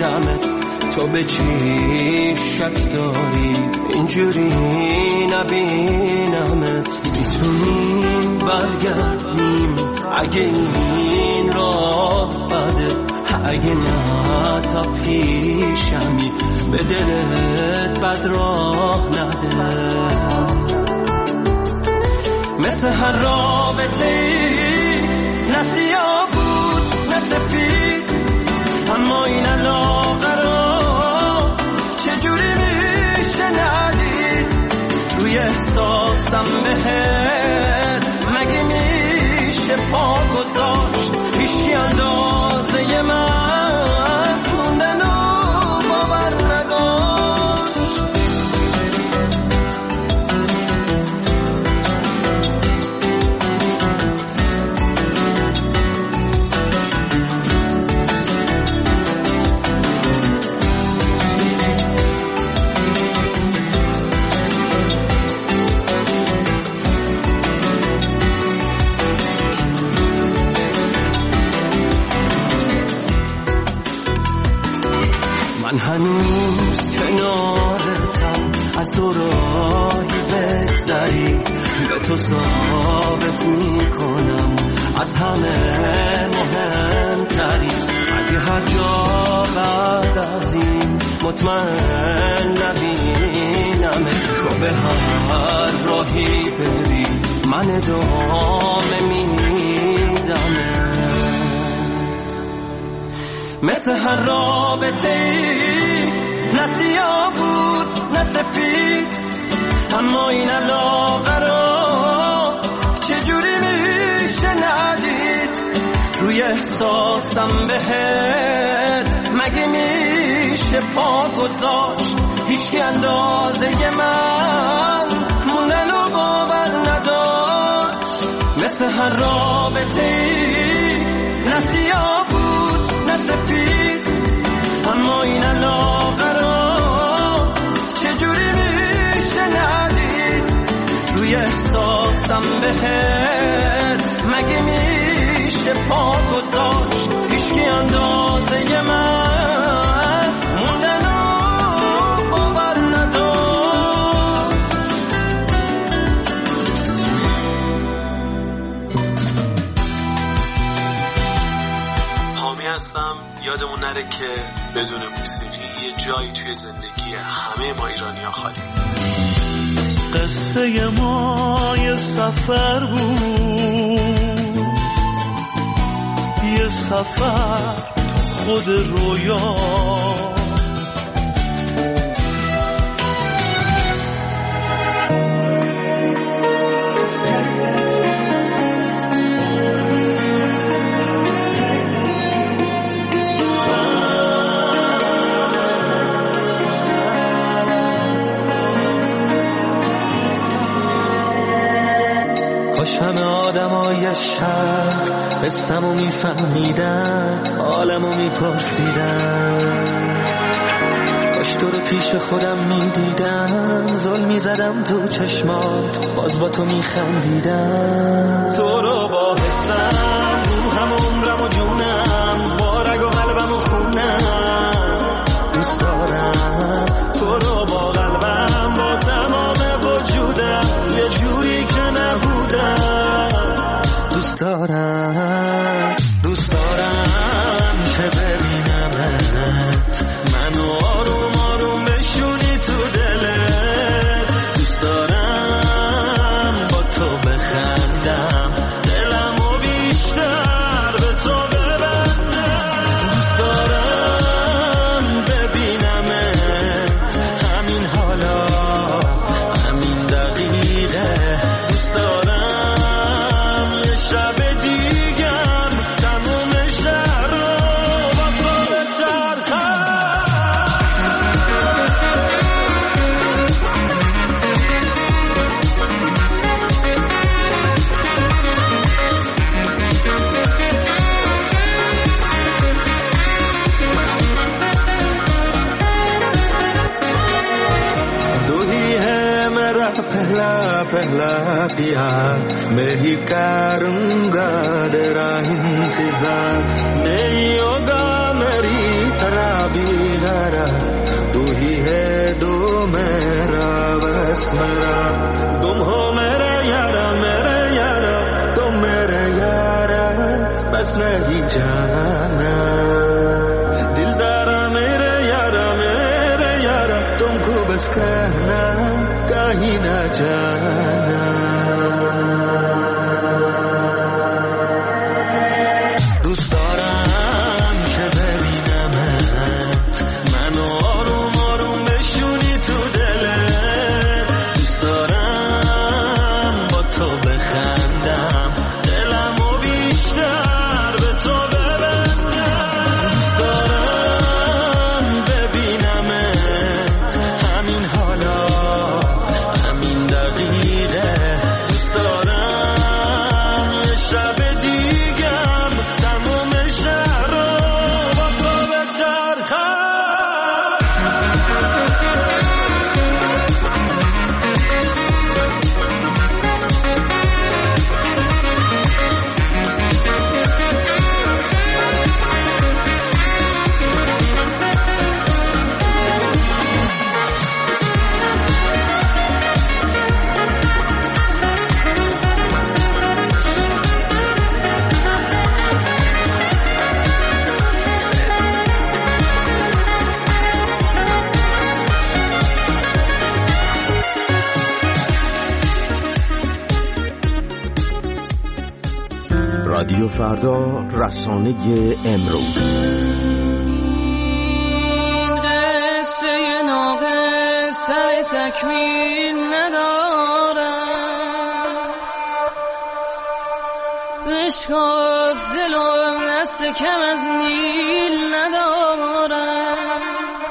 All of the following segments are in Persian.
ببینمت تو به چی شک داری اینجوری نبینمت میتونیم برگردیم اگه این راه بده اگه نه تا پیشمی به دلت بد راه نده مثل هر رابطه ای نه سیاه بود نه سفید اما این علاقه رو چجوری میشه ندید روی احساسم بهت مگه میشه پا گذاشت هیچی اندازه من موندن و باور نداشت من هنوز کنارتم از تو راهی بگذری به تو ثابت میکنم از همه مهمتری اگه هر جا بعد از این مطمئن نبینم تو به هر راهی بری من ادامه میدم مثل هر رابطه ای نه سیاه بود نه سفید اما این علاقه رو چجوری میشه ندید روی احساسم بهت مگه میشه پا گذاشت هیچی اندازه من موندن و باور نداشت مثل هر رابطه ای نه سیاه سفید اما این علاقه رو چجوری میشه ندید روی احساسم بهت مگه میشه پا گذاشت هیچکی اندازه من موندن و باور نداشت حامی هستم. یادمون نره که بدون موسیقی یه جایی توی زندگی همه ما ایرانی‌ها خالی. قصه ما یه سفر بود، یه سفر خود رویا، کاش همه آدمای شهر قصه‌مو میفهمیدن، حالمو میپرسیدن، کاش تو رو پیش خودم میدیدم، ظلم میزدم تو چشمات باز با تو میخندیدم، تو رو با حسم روحم و عمرم و جونم، با رگ و قلبم و خونم دوست دارم، تو رو با قلبم با تمام وجودم، یه جوری که نبودم دوست دارم، دوست دارم که ببینمت، منو آروم آروم بشونی تو دلت، دوست دارم با تو بخندم، دلمو بیشتر به تو ببندم، دوست دارم ببینمت همین حالا همین دقیقه، دوست دارم یه شب دیگم تموم شهر رو با تو بچرخم. दो ही है मेरा पहला पहला प्यार, मैं ही करूँगा तेरा इंतजार, नहीं होगा मेरी तरह भी मेरा तुम हो मेरे यारा तुम मेरे यारा बस नहीं जाना दिलदारा मेरे यारा तुमको बस कहना कहीं ना जाना دوست دارم که ببینمت منو آروم آروم بشونی تو دلت دوست دارم با تو بخندم دلمو بیشتر به تو ببندم دوست دارم ببینمت همین حالا همین دقیقه دوست دارم یه شب دیگم تموم شهر رو با تو بچرخم رادیو فردا، رسانه امروز. قصه ناقص سر تکمیل ندارم بشکاف دلم دست کم از نیل ندارم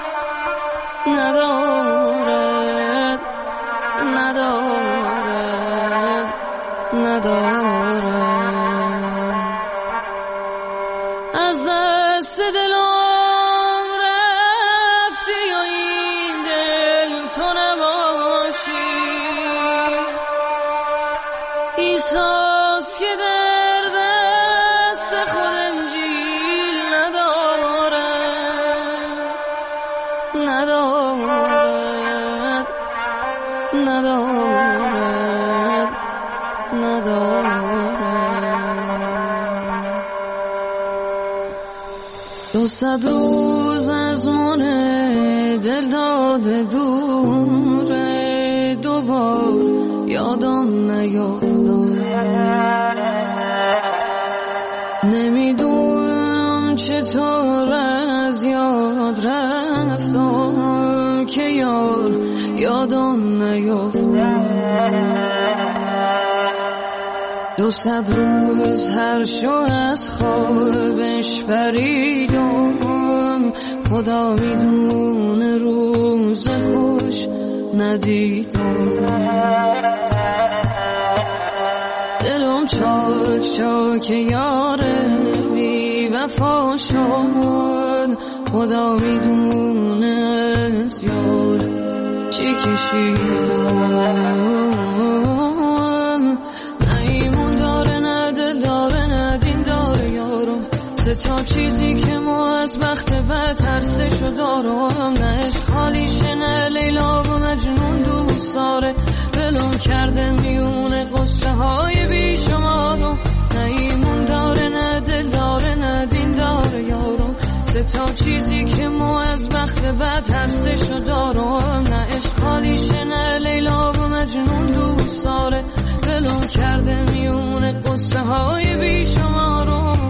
از دست دلم رفتی و این دل تو نباشی ایساس که در دست خود انجیل ندارد 200 روز از من دل داده دوره دوبار یادم نیفتاد نمیدونم چطور از یاد رفتم که یادم نیفتاد 200 روز هر شو از خوابش پریدم خدا میدونه روز خوش ندیدم دلم چاک چاک یار بی وفا شد خدا میدونه از یار چی کشیدم تا چیزی که ما از بخت بد ترسشو دارم نه عشق خالیشه نه لیلا و مجنون دوست داره ولم کرده میونه قصه های بیشمارم نه ایمون داره نه دل داره نه دین داره یارم تا چیزی که ما از بخت بد ترسشو دارم نه عشق خالیشه نه لیلا و مجنون دوست داره ولم کرده میونه قصه های بیشمارم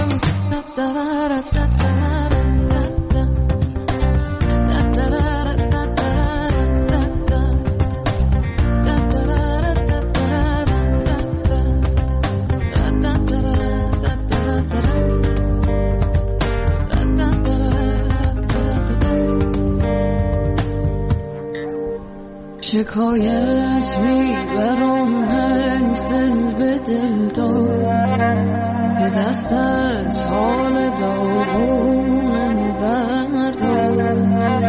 شکایت میبرم از دل به دل دار که دست از حال داغونم بردار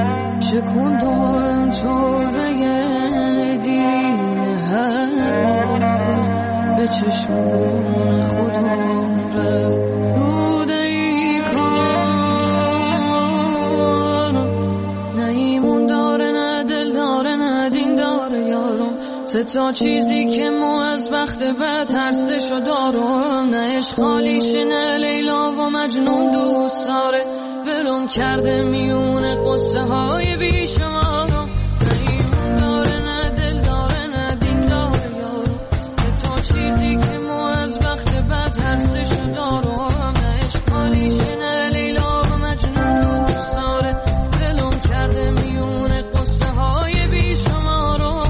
شکندم تو به دیرین هر بار به چشمون خودم رفت بوده ای کار نه ایمون داره نه دل داره نه دین داره یارو تا چیزی که ما از بخت بد ترسشو دارم، نه عشق خالیشه نه لیلا و مجنون دوست داره، ولم کرده میونه قصه های بیشمارم، نه ایمون داره نه دل داره نه دین داره یارم، تا چیزی که ما از بخت بد ترسشو دارم، نه عشق خالیشه نه لیلا و مجنون دوست داره، ولم کرده میونه قصه های بیشمارم.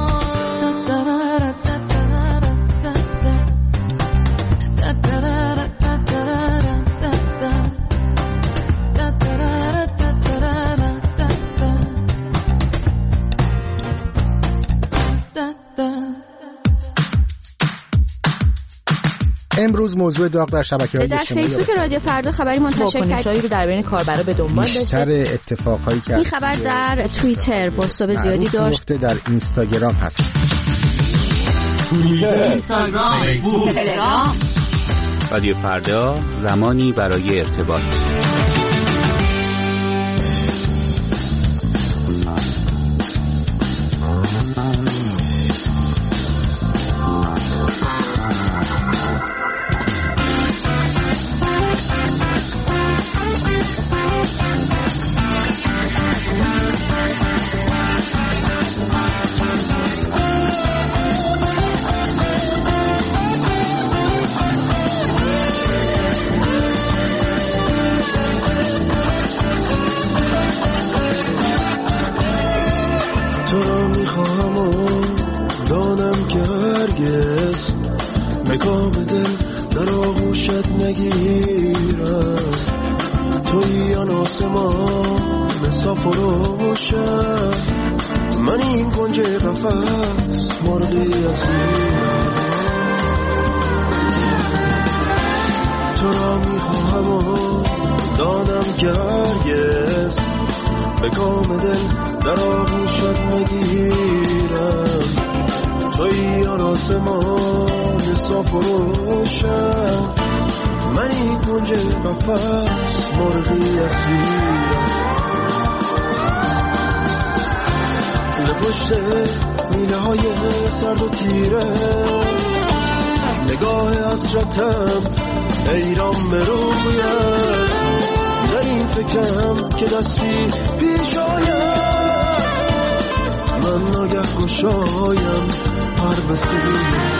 امروز موضوع داغ در شبکه‌های اجتماعی در فیسبوک رادیو فردا خبری منتشر کرد رو در بین کاربرا به دنبال داشته. بیشتر اتفاقایی که این خبر در توییتر بازتاب زیادی داشت، در اینستاگرام هست. توییتر، اینستاگرام، فیسبوک، تلگرام. رادیو فردا، زمانی برای ارتباط. مقام دل در آغوشت نگیرم، توی آن آسمان صاف و روشن، من این کنج قفس مرغی ازیم، تو را میخواهم و دانم که هرگز مقام دل در آغوشت نگیرم، توی آن آسمان صاف و روشن، من این کنج قفس مرغی اسیرم، ز پشت میله های سرد و تیره نگاه حسرتم حیران به رویم، در این فکرم که دستی پیش آیم، من ناگه گشایم هر بسیاری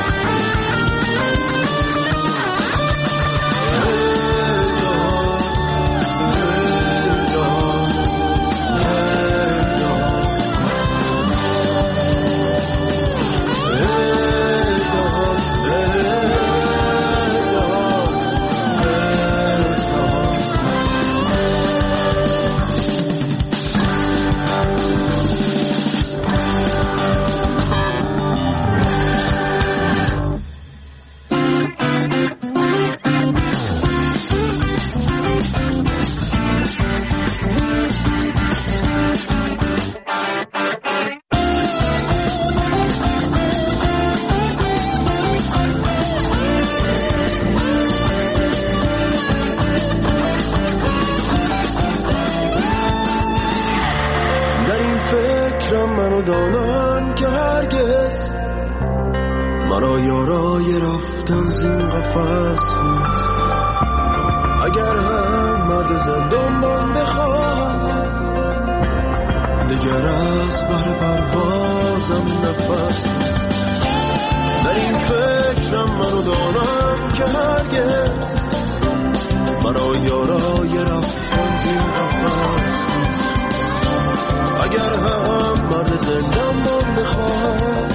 دانن که هرگز مرا یارای رفتن زین قفس نیست، اگر هم مرد زندان من بخواهم دیگر از بر پروازم نفس نیست، در این فکرم منو دانم که هرگز مرا یارای رفتن زین قفس نیست، اگر هم مرد زندان من بخواه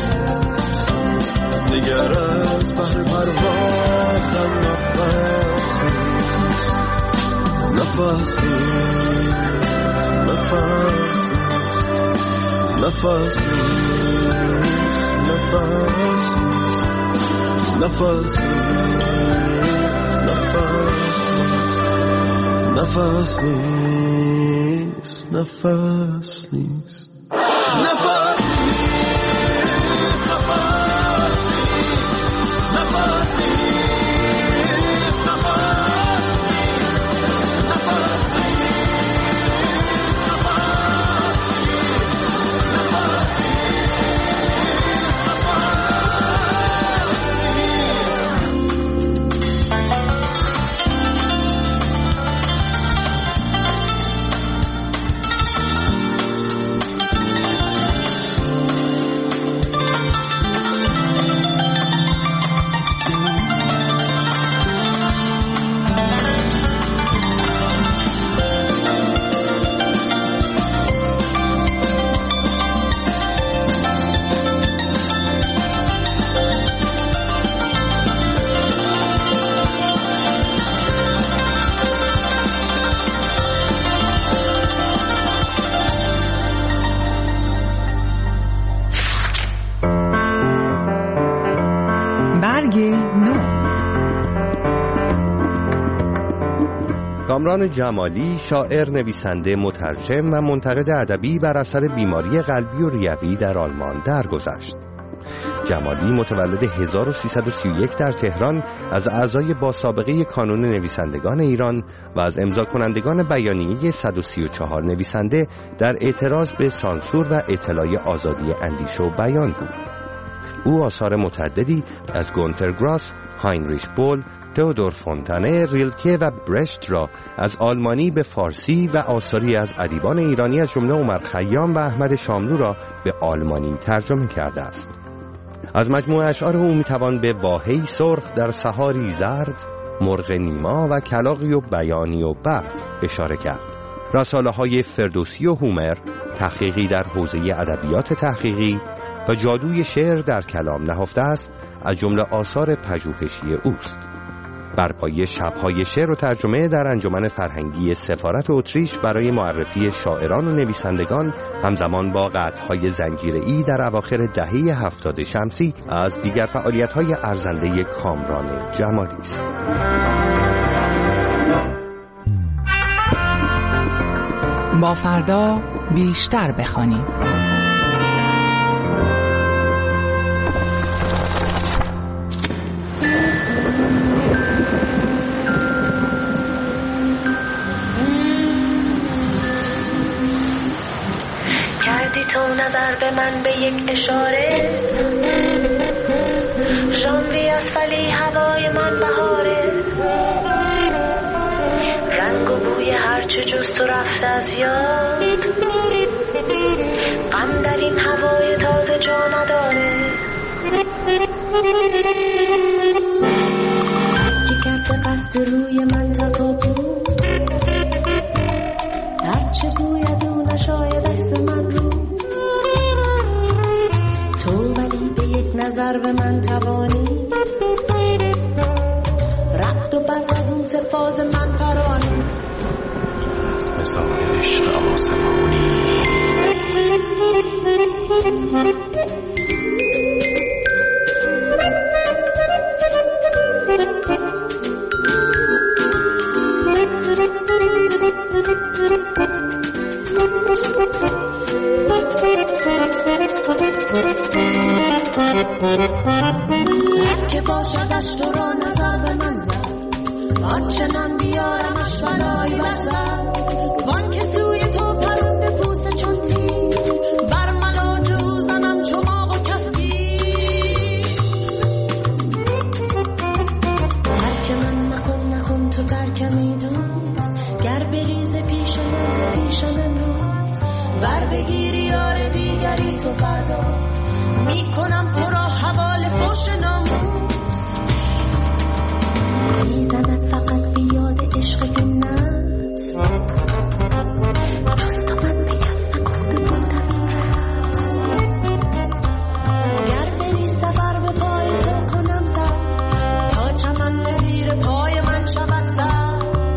دیگر از بحر پروازم نفس نیست، نفس نیست، نفس نیست، نفس نیست، نفس نیست، نفس نیست، نفس نیست، نفس نیست. کامران جمالی شاعر، نویسنده، مترجم و منتقد ادبی بر اثر بیماری قلبی و ریوی در آلمان درگذشت. جمالی متولد 1331 در تهران از اعضای با سابقه کانون نویسندگان ایران و از امضا کنندگان بیانیه 134 نویسنده در اعتراض به سانسور و اطلاع آزادی اندیشه و بیان بود. او آثار متعددی از گونتر گراس، هاینریش بول، تئودور فونتانه، ریلکه و برشت را از آلمانی به فارسی و آثاری از ادیبان ایرانی از جمله عمر خیام و احمد شاملو را به آلمانی ترجمه کرده است. از مجموعه اشعار او میتوان به واهی سرخ در سحاری زرد، مرغ نیما و کلاغی و بیانی و برف اشاره کرد. رساله های فردوسی و هومر، تحقیقی در حوزه ادبیات تحقیقی و جادوی شعر در کلام نهفته است از جمله آثار پژوهشی اوست. بر پایه شب‌های شعر و ترجمه در انجمن فرهنگی سفارت اتریش برای معرفی شاعران و نویسندگان همزمان با قطع‌های زنجیره‌ای در اواخر دهه 70 شمسی از دیگر فعالیت‌های ارزنده کامران جمالی است. با فردا بیشتر بخوانیم. کردی تو نظر به من به یک اشاره، ژانویه است ولی هوای من بهاره، رنگ و بوی هرچه جز تو رفته از یاد، غم در این هوای تازه جا نداره. که کرده قصد روی من تا تو بود، هرچه بوید او نشاید دست من رو، تو ولی به یک نظر به من توانی، رقت و برق از اون سفاز من پرانی، از بزای عشق آسمانی. که باشدش تو را نظر به من زد، آنچنان بیارمش بلایی برزد، وان که سوی تو پرنده پوست چون تیر، بر ملاجو زنم چماق و کفگیر. ترک من نکن تو ترکمی دوست، گر بریز پیش من ز پیش من روز، ور بگیری یار دیگری تو فردا، میکنم تو را حوال فوش ناموس. میزند فقط بیاد عشقت این نفس، جز تو من بکس نگفته بودم این رفس، گر بری سفر به پای تو کنم سر، تا چمن زیر پای من شود سر.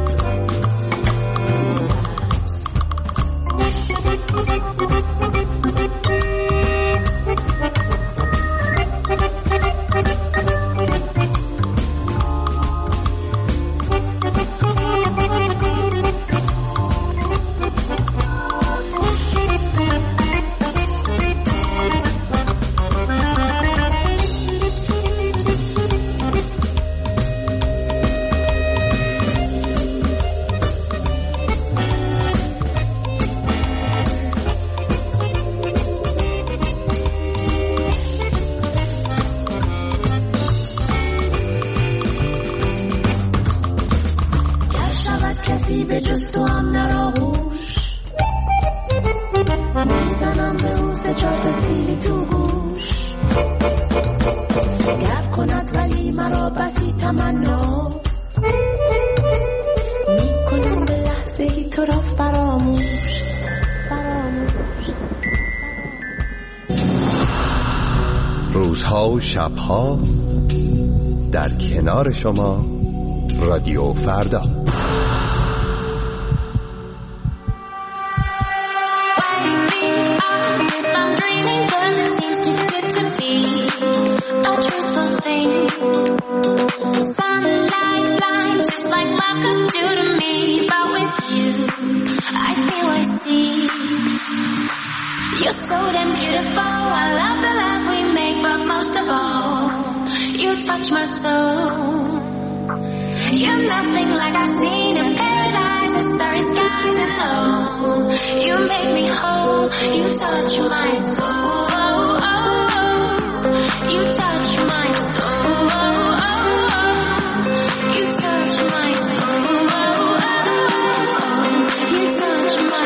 کسی به جز تو هم نراهوش، میزنم به او سه چار تا سیلی تو گوش، گر کند ولی مرا بسی تمنا، میکنم به لحظه ای تو را فراموش. روزها و شبها در کنار شما، رادیو فردا. Sunlight blind just like love could do to me. But with you, I feel I see. You're so damn beautiful. I love the love we make, but most of all, you touch my soul. You're nothing like I've seen in paradise, the starry skies and low. You make me whole. You touch my soul. You touch my soul. You touch my soul. You touch my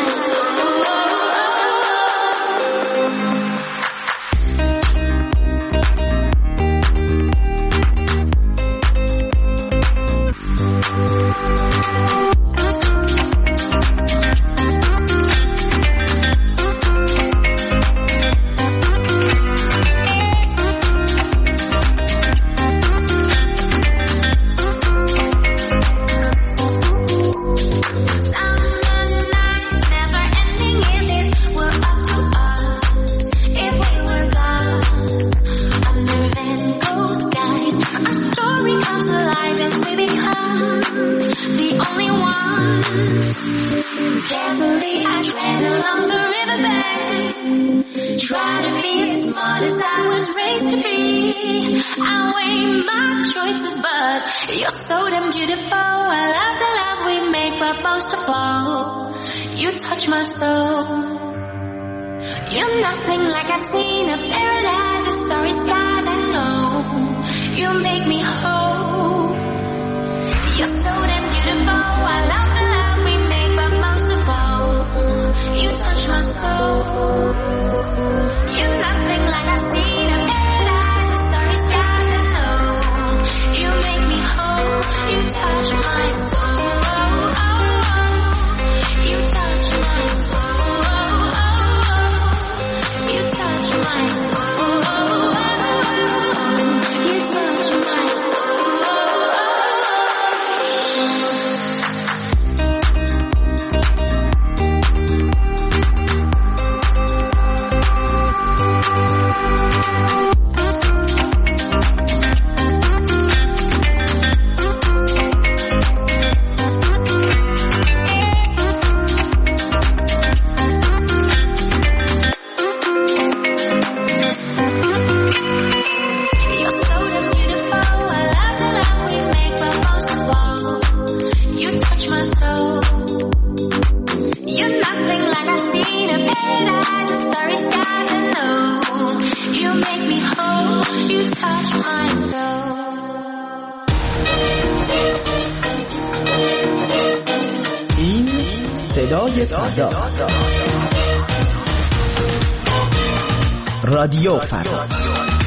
رادیو فردا.